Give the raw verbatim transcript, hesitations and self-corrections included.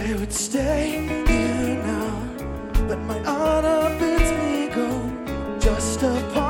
I would stay here now, but my honor bids me go. Just a part